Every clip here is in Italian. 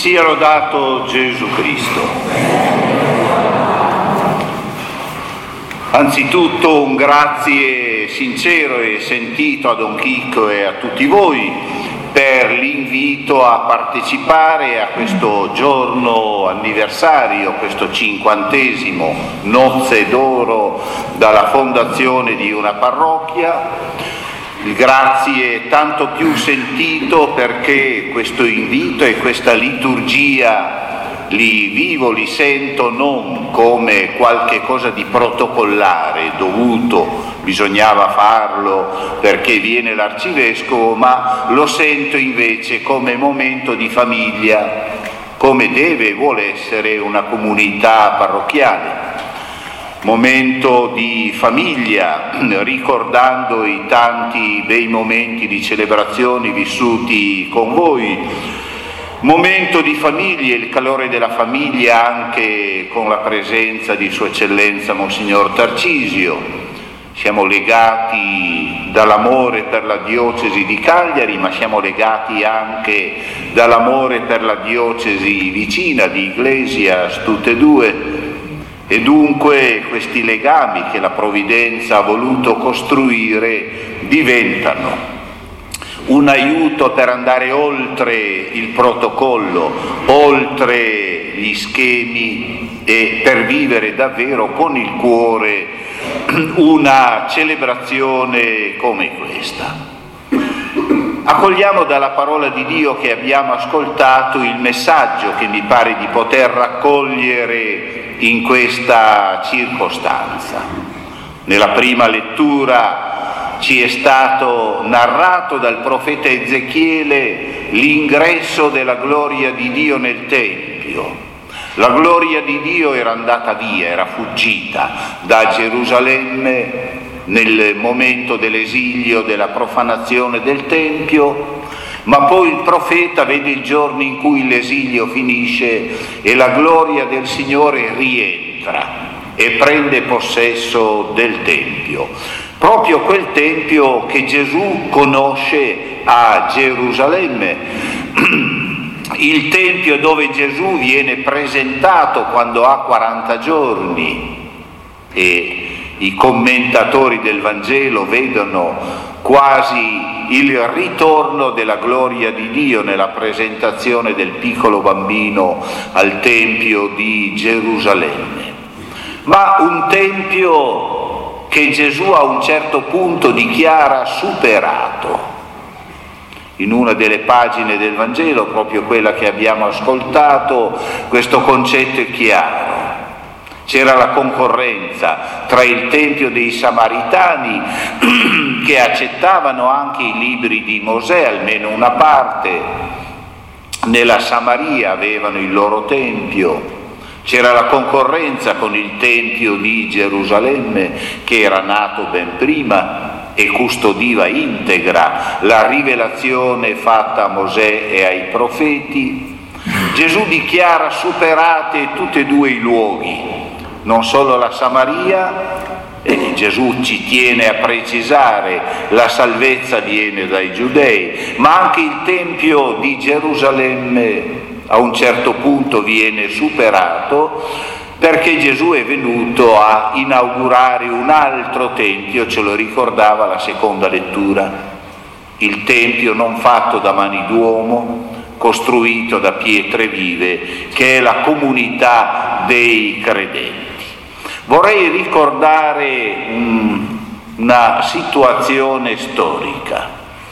Sia lodato Gesù Cristo. Anzitutto un grazie sincero e sentito a Don Chicco e a tutti voi per l'invito a partecipare a questo giorno anniversario, questo 50° nozze d'oro dalla fondazione di una parrocchia. Il grazie è tanto più sentito perché questo invito e questa liturgia li vivo, li sento non come qualche cosa di protocollare, dovuto, bisognava farlo perché viene l'arcivescovo, ma lo sento invece come momento di famiglia, come deve e vuole essere una comunità parrocchiale. Momento di famiglia, ricordando i tanti bei momenti di celebrazioni vissuti con voi. Momento di famiglia, il calore della famiglia anche con la presenza di Sua Eccellenza Monsignor Tarcisio. Siamo legati dall'amore per la diocesi di Cagliari, ma siamo legati anche dall'amore per la diocesi vicina di Iglesias, tutte e due. E dunque questi legami che la Provvidenza ha voluto costruire diventano un aiuto per andare oltre il protocollo, oltre gli schemi e per vivere davvero con il cuore una celebrazione come questa. Accogliamo dalla parola di Dio che abbiamo ascoltato il messaggio che mi pare di poter raccogliere in questa circostanza. Nella prima lettura ci è stato narrato dal profeta Ezechiele l'ingresso della gloria di Dio nel Tempio. La gloria di Dio era andata via, era fuggita da Gerusalemme nel momento dell'esilio, della profanazione del Tempio, ma poi il profeta vede il giorno in cui l'esilio finisce e la gloria del Signore rientra e prende possesso del Tempio. Proprio quel Tempio che Gesù conosce a Gerusalemme, il Tempio dove Gesù viene presentato quando ha 40 giorni e i commentatori del Vangelo vedono quasi il ritorno della gloria di Dio nella presentazione del piccolo bambino al Tempio di Gerusalemme. Ma un Tempio che Gesù a un certo punto dichiara superato. In una delle pagine del Vangelo, proprio quella che abbiamo ascoltato, questo concetto è chiaro. C'era la concorrenza tra il Tempio dei Samaritani che accettavano anche i libri di Mosè, almeno una parte, nella Samaria avevano il loro Tempio. C'era la concorrenza con il Tempio di Gerusalemme che era nato ben prima e custodiva integra la rivelazione fatta a Mosè e ai profeti. Gesù dichiara superate tutti e due i luoghi, non solo la Samaria, e Gesù ci tiene a precisare la salvezza viene dai giudei, ma anche il Tempio di Gerusalemme a un certo punto viene superato perché Gesù è venuto a inaugurare un altro Tempio, ce lo ricordava la seconda lettura, il Tempio non fatto da mani d'uomo, costruito da pietre vive, che è la comunità dei credenti. Vorrei ricordare una situazione storica.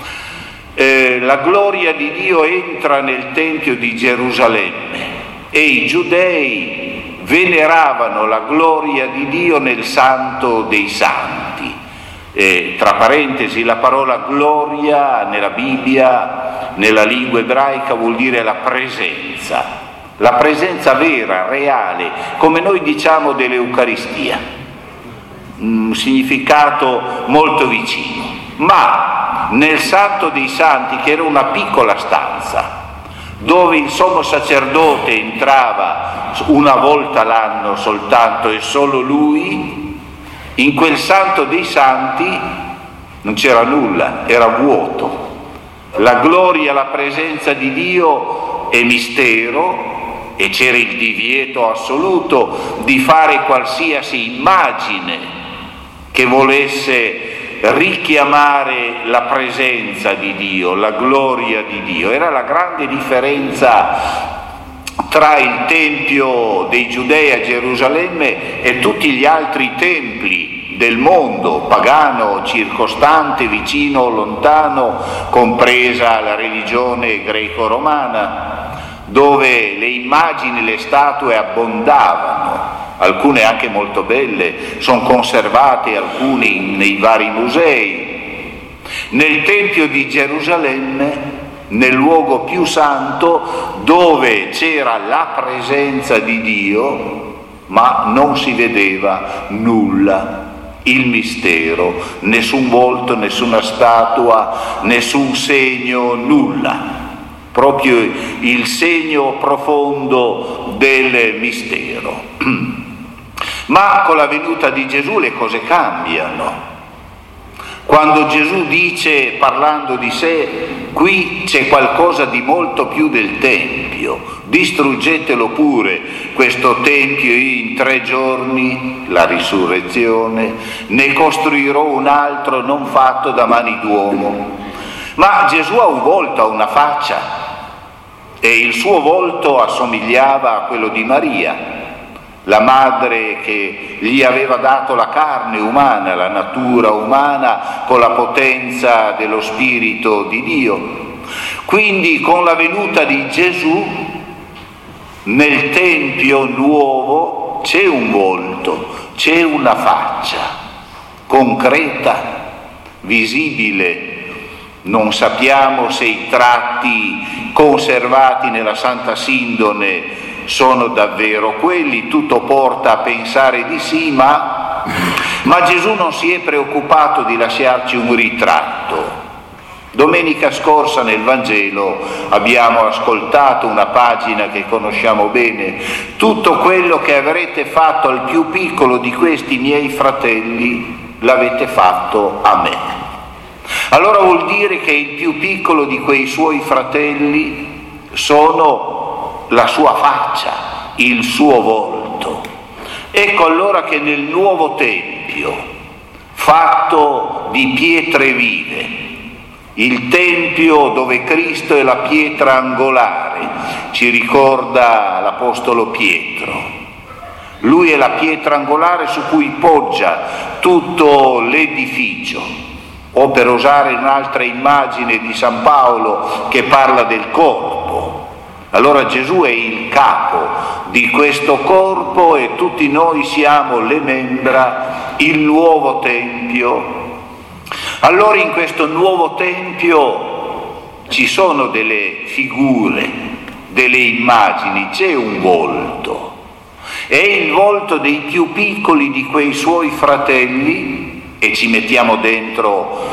La gloria di Dio entra nel Tempio di Gerusalemme e i giudei veneravano la gloria di Dio nel Santo dei Santi. Tra parentesi, la parola gloria nella Bibbia, nella lingua ebraica, vuol dire la presenza vera, reale, come noi diciamo dell'Eucaristia, un significato molto vicino. Ma nel Santo dei Santi, che era una piccola stanza, dove il sommo sacerdote entrava una volta l'anno soltanto e solo lui, in quel Santo dei Santi non c'era nulla, era vuoto. La gloria, la presenza di Dio e mistero, e c'era il divieto assoluto di fare qualsiasi immagine che volesse richiamare la presenza di Dio, la gloria di Dio. Era la grande differenza tra il Tempio dei Giudei a Gerusalemme e tutti gli altri templi del mondo, pagano, circostante, vicino, lontano, compresa la religione greco-romana, dove le immagini, le statue abbondavano, alcune anche molto belle, sono conservate alcuni nei vari musei. Nel Tempio di Gerusalemme, nel luogo più santo, dove c'era la presenza di Dio, ma non si vedeva nulla, il mistero, nessun volto, nessuna statua, nessun segno, nulla, proprio il segno profondo del mistero. Ma con la venuta di Gesù le cose cambiano. Quando Gesù dice, parlando di sé, qui c'è qualcosa di molto più del Tempio, distruggetelo pure questo Tempio, in 3 giorni, la risurrezione, ne costruirò un altro non fatto da mani d'uomo. Ma Gesù ha un volto, ha una faccia, e il suo volto assomigliava a quello di Maria, la madre che gli aveva dato la carne umana, la natura umana con la potenza dello Spirito di Dio. Quindi con la venuta di Gesù nel Tempio nuovo c'è un volto, c'è una faccia concreta, visibile. Non sappiamo se i tratti conservati nella Santa Sindone sono davvero quelli, tutto porta a pensare di sì, ma Gesù non si è preoccupato di lasciarci un ritratto. Domenica scorsa nel Vangelo abbiamo ascoltato una pagina che conosciamo bene: tutto quello che avrete fatto al più piccolo di questi miei fratelli l'avete fatto a me. Allora vuol dire che il più piccolo di quei suoi fratelli sono la sua faccia, il suo volto. Ecco allora che nel nuovo Tempio, fatto di pietre vive, il Tempio dove Cristo è la pietra angolare, ci ricorda l'Apostolo Pietro. Lui è la pietra angolare su cui poggia tutto l'edificio. O per usare un'altra immagine di San Paolo che parla del corpo. Allora Gesù è il capo di questo corpo e tutti noi siamo le membra, il nuovo Tempio. Allora in questo nuovo Tempio ci sono delle figure, delle immagini, c'è un volto. È il volto dei più piccoli di quei suoi fratelli, e ci mettiamo dentro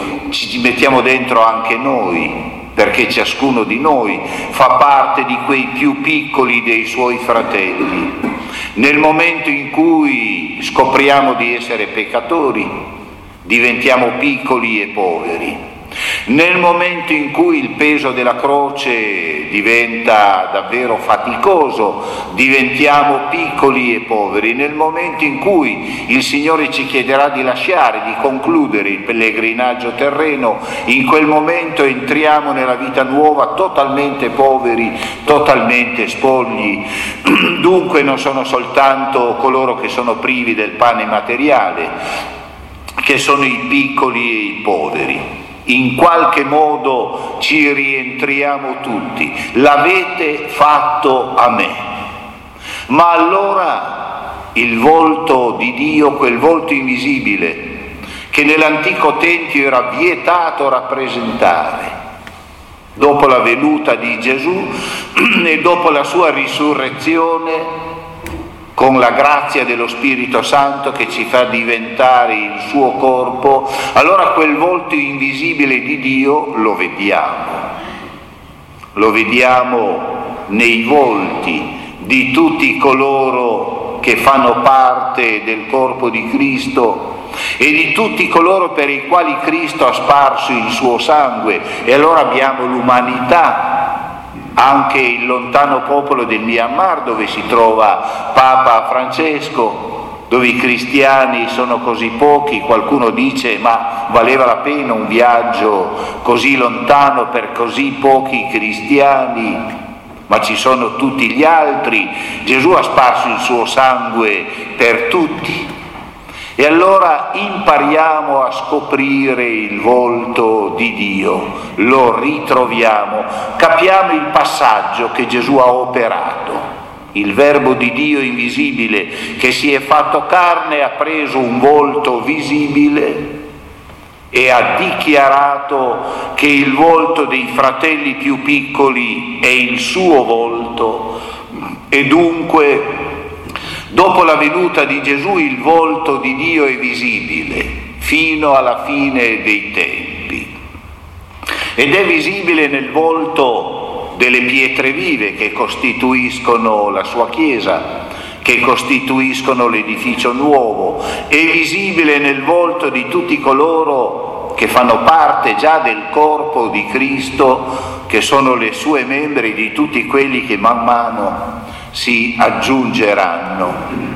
anche noi, perché ciascuno di noi fa parte di quei più piccoli dei suoi fratelli. Nel momento in cui scopriamo di essere peccatori, diventiamo piccoli e poveri. Nel momento in cui il peso della croce diventa davvero faticoso, diventiamo piccoli e poveri. Nel momento in cui il Signore ci chiederà di lasciare, di concludere il pellegrinaggio terreno, in quel momento entriamo nella vita nuova totalmente poveri, totalmente spogli. Dunque non sono soltanto coloro che sono privi del pane materiale, che sono i piccoli e i poveri. In qualche modo ci rientriamo tutti. L'avete fatto a me. Ma allora il volto di Dio, quel volto invisibile che nell'antico Tempio era vietato rappresentare, dopo la venuta di Gesù e dopo la sua risurrezione, con la grazia dello Spirito Santo che ci fa diventare il suo corpo, allora quel volto invisibile di Dio lo vediamo nei volti di tutti coloro che fanno parte del corpo di Cristo e di tutti coloro per i quali Cristo ha sparso il suo sangue. E allora abbiamo l'umanità anche il lontano popolo del Myanmar, dove si trova Papa Francesco, dove i cristiani sono così pochi. Qualcuno dice: ma valeva la pena un viaggio così lontano per così pochi cristiani? Ma ci sono tutti gli altri. Gesù ha sparso il suo sangue per tutti. E allora impariamo a scoprire il volto di Dio, lo ritroviamo, capiamo il passaggio che Gesù ha operato. Il Verbo di Dio invisibile che si è fatto carne ha preso un volto visibile e ha dichiarato che il volto dei fratelli più piccoli è il suo volto, e dunque dopo la venuta di Gesù il volto di Dio è visibile fino alla fine dei tempi, ed è visibile nel volto delle pietre vive che costituiscono la sua Chiesa, che costituiscono l'edificio nuovo, è visibile nel volto di tutti coloro che fanno parte già del corpo di Cristo, che sono le sue membri, di tutti quelli che man mano si aggiungeranno.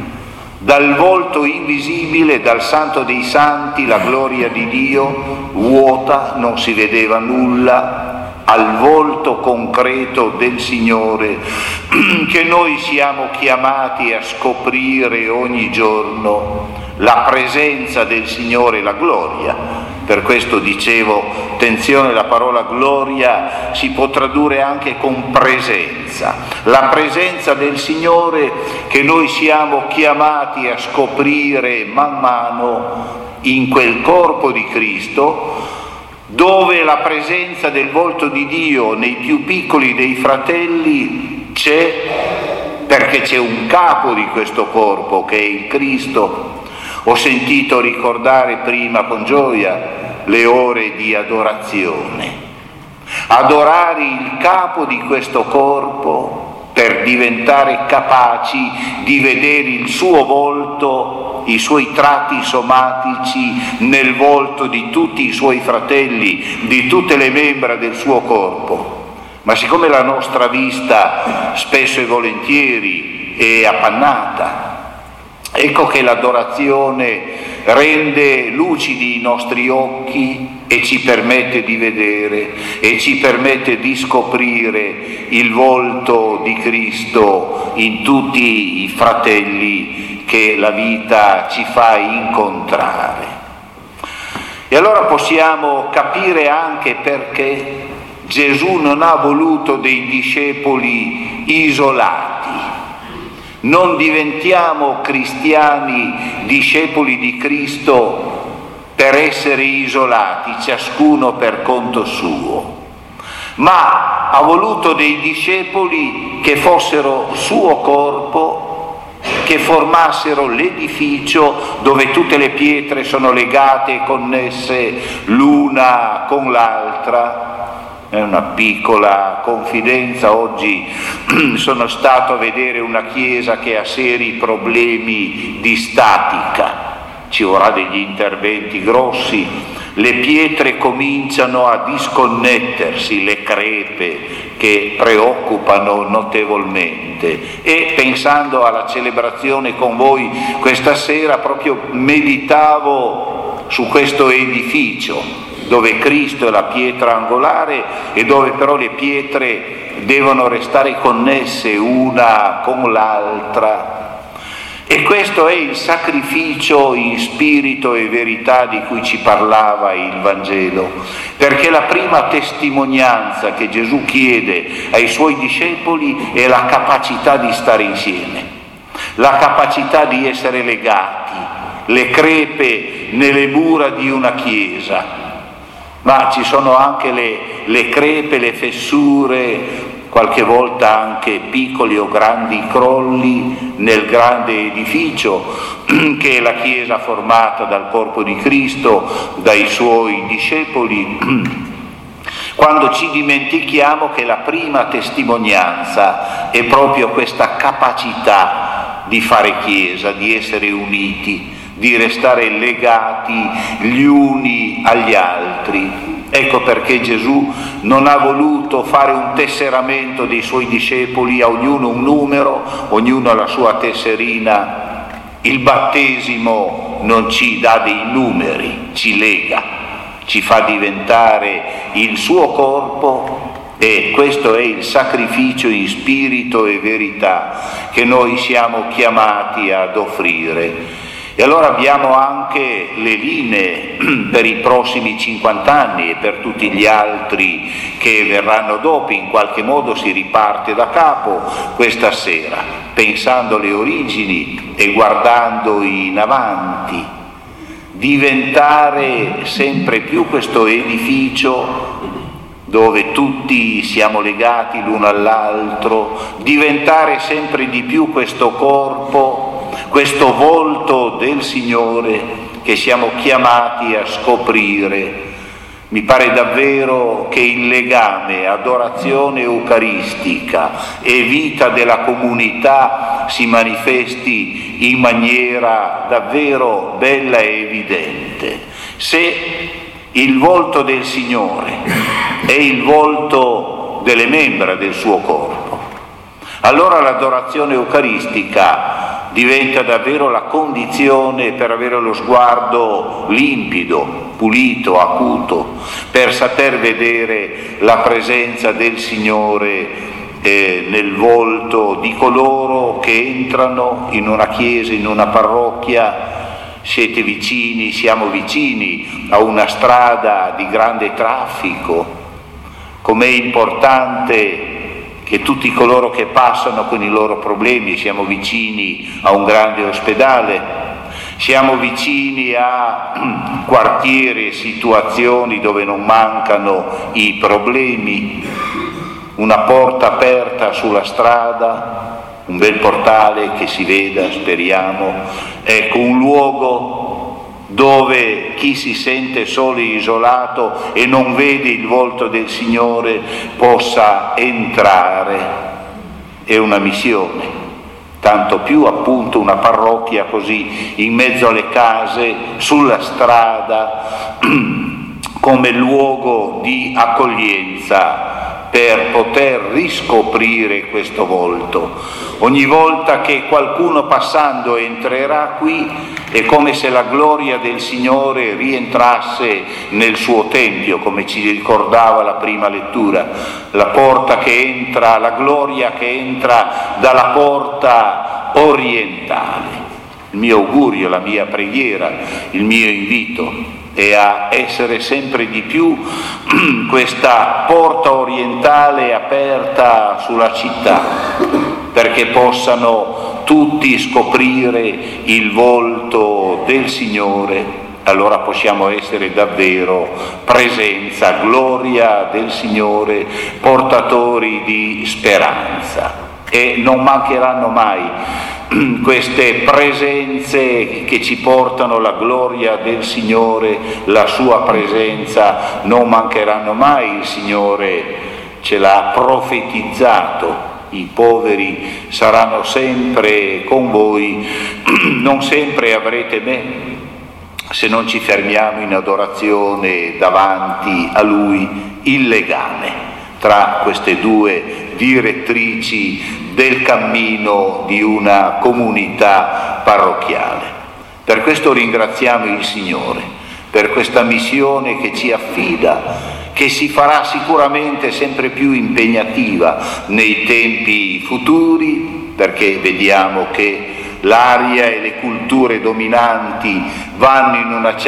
Dal volto invisibile, dal Santo dei Santi, la gloria di Dio vuota, non si vedeva nulla, al volto concreto del Signore che noi siamo chiamati a scoprire ogni giorno, la presenza del Signore, la gloria. Per questo dicevo, attenzione, la parola gloria si può tradurre anche con presenza, la presenza del Signore che noi siamo chiamati a scoprire man mano in quel corpo di Cristo, dove la presenza del volto di Dio nei più piccoli dei fratelli c'è, perché c'è un capo di questo corpo che è il Cristo. Ho sentito ricordare prima con gioia le ore di adorazione. Adorare il capo di questo corpo per diventare capaci di vedere il suo volto, i suoi tratti somatici nel volto di tutti i suoi fratelli, di tutte le membra del suo corpo. Ma siccome la nostra vista spesso e volentieri è appannata, ecco che l'adorazione rende lucidi i nostri occhi e ci permette di vedere e ci permette di scoprire il volto di Cristo in tutti i fratelli che la vita ci fa incontrare. E allora possiamo capire anche perché Gesù non ha voluto dei discepoli isolati. Non diventiamo cristiani, discepoli di Cristo, per essere isolati, ciascuno per conto suo, ma ha voluto dei discepoli che fossero suo corpo, che formassero l'edificio dove tutte le pietre sono legate e connesse l'una con l'altra. È una piccola confidenza: oggi sono stato a vedere una chiesa che ha seri problemi di statica, ci vorrà degli interventi grossi, le pietre cominciano a disconnettersi, le crepe che preoccupano notevolmente. E pensando alla celebrazione con voi questa sera, proprio meditavo su questo edificio dove Cristo è la pietra angolare e dove però le pietre devono restare connesse una con l'altra. E questo è il sacrificio in spirito e verità di cui ci parlava il Vangelo, perché la prima testimonianza che Gesù chiede ai suoi discepoli è la capacità di stare insieme, la capacità di essere legati, le crepe nelle mura di una chiesa. Ma ci sono anche le crepe, le fessure, qualche volta anche piccoli o grandi crolli nel grande edificio che è la Chiesa formata dal corpo di Cristo, dai suoi discepoli, quando ci dimentichiamo che la prima testimonianza è proprio questa capacità di fare Chiesa, di essere uniti, di restare legati gli uni agli altri. Ecco perché Gesù non ha voluto fare un tesseramento dei suoi discepoli, a ognuno un numero, ognuno la sua tesserina. Il battesimo non ci dà dei numeri, ci lega, ci fa diventare il suo corpo, e questo è il sacrificio in spirito e verità che noi siamo chiamati ad offrire. E allora abbiamo anche le linee per i prossimi 50 anni e per tutti gli altri che verranno dopo. In qualche modo si riparte da capo questa sera, pensando alle origini e guardando in avanti. Diventare sempre più questo edificio dove tutti siamo legati l'uno all'altro, diventare sempre di più questo corpo, questo volto del Signore che siamo chiamati a scoprire. Mi pare davvero che il legame, adorazione eucaristica e vita della comunità si manifesti in maniera davvero bella e evidente. Se il volto del Signore è il volto delle membra del suo corpo, allora l'adorazione eucaristica diventa davvero la condizione per avere lo sguardo limpido, pulito, acuto, per saper vedere la presenza del Signore nel volto di coloro che entrano in una chiesa, in una parrocchia. Siete vicini, siamo vicini a una strada di grande traffico. Com'è importante che tutti coloro che passano con i loro problemi, siamo vicini a un grande ospedale, siamo vicini a quartieri e situazioni dove non mancano i problemi, una porta aperta sulla strada, un bel portale che si veda, speriamo, ecco, un luogo dove chi si sente solo e isolato e non vede il volto del Signore possa entrare. È una missione, tanto più appunto una parrocchia così in mezzo alle case, sulla strada, come luogo di accoglienza per poter riscoprire questo volto. Ogni volta che qualcuno passando entrerà qui è come se la gloria del Signore rientrasse nel suo tempio, come ci ricordava la prima lettura, la porta che entra, la gloria che entra dalla porta orientale. Il mio augurio, la mia preghiera, il mio invito è a essere sempre di più questa porta orientale aperta sulla città, perché possano tutti scoprire il volto del Signore. Allora possiamo essere davvero presenza, gloria del Signore, portatori di speranza. E non mancheranno mai queste presenze che ci portano la gloria del Signore, la sua presenza, non mancheranno mai. Il Signore ce l'ha profetizzato: i poveri saranno sempre con voi, non sempre avrete me, se non ci fermiamo in adorazione davanti a Lui. Il legame tra queste due direttrici del cammino di una comunità parrocchiale. Per questo ringraziamo il Signore, per questa missione che ci affida, che si farà sicuramente sempre più impegnativa nei tempi futuri, perché vediamo che l'aria e le culture dominanti vanno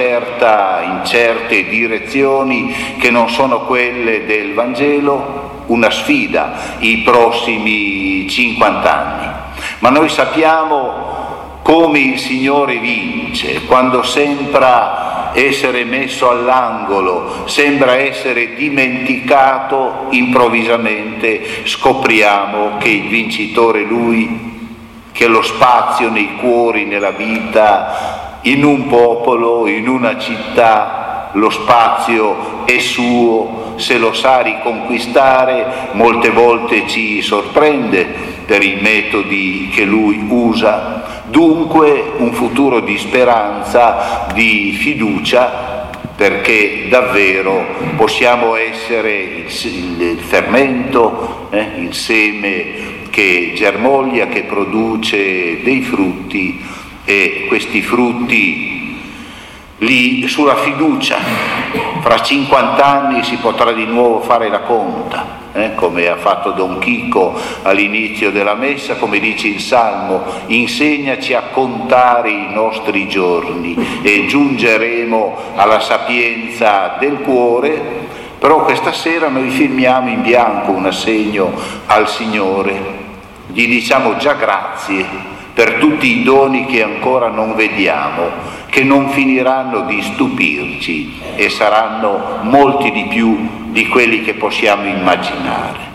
in certe direzioni che non sono quelle del Vangelo. Una sfida i prossimi 50 anni. Ma noi sappiamo come il Signore vince, quando sembra essere messo all'angolo, sembra essere dimenticato, improvvisamente scopriamo che il vincitore è Lui, che lo spazio nei cuori, nella vita, in un popolo, in una città, lo spazio è suo. Se lo sa riconquistare, molte volte ci sorprende per i metodi che Lui usa. Dunque un futuro di speranza, di fiducia, perché davvero possiamo essere il fermento, il seme che germoglia, che produce dei frutti, e questi frutti lì sulla fiducia, fra 50 anni si potrà di nuovo fare la conta, come ha fatto Don Chico all'inizio della messa, come dice il Salmo: insegnaci a contare i nostri giorni e giungeremo alla sapienza del cuore. Però questa sera noi firmiamo in bianco un assegno al Signore, gli diciamo già grazie per tutti i doni che ancora non vediamo, che non finiranno di stupirci e saranno molti di più di quelli che possiamo immaginare.